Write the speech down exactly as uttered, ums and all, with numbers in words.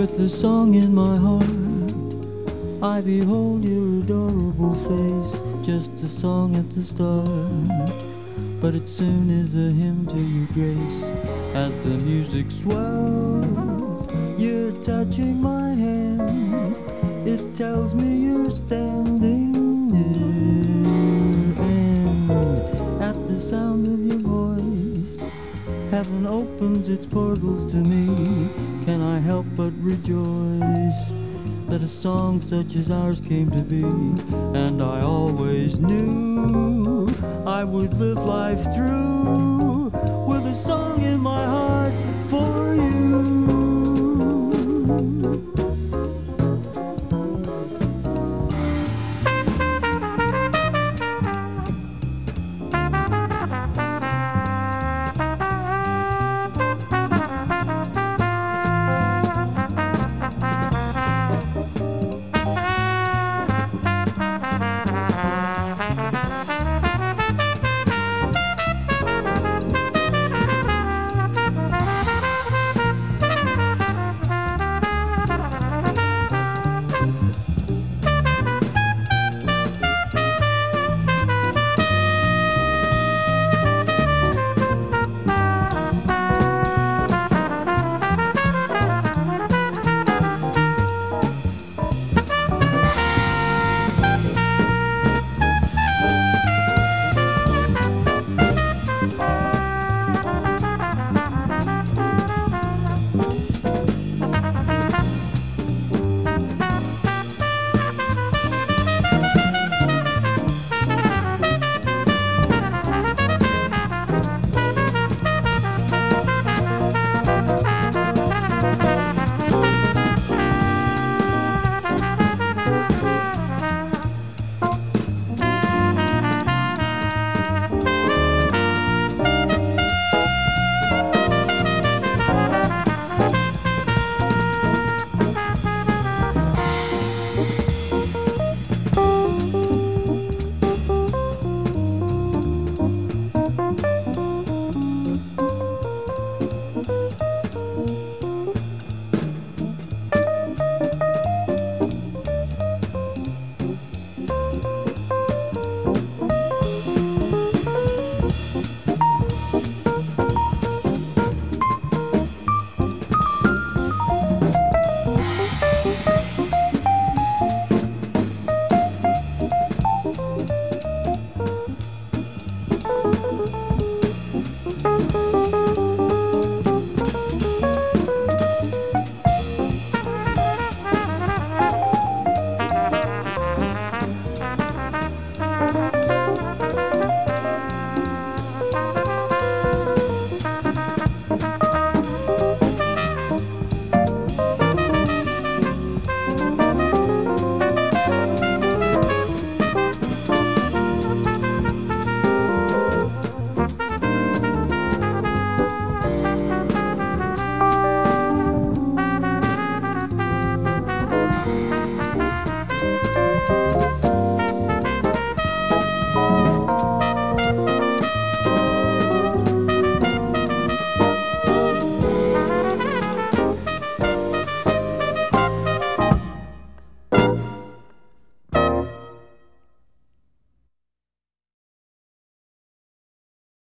With the song in my heart, I behold your adorable face, just a song at the start, but it soon is a hymn to your grace. As the music swells, you're touching my hand, it tells me you're standing near, and at the sound of your voice, heaven opens its portals to me. Can I help but rejoice that a song such as ours came to be? And I always knew I would live life through with a song in my heart for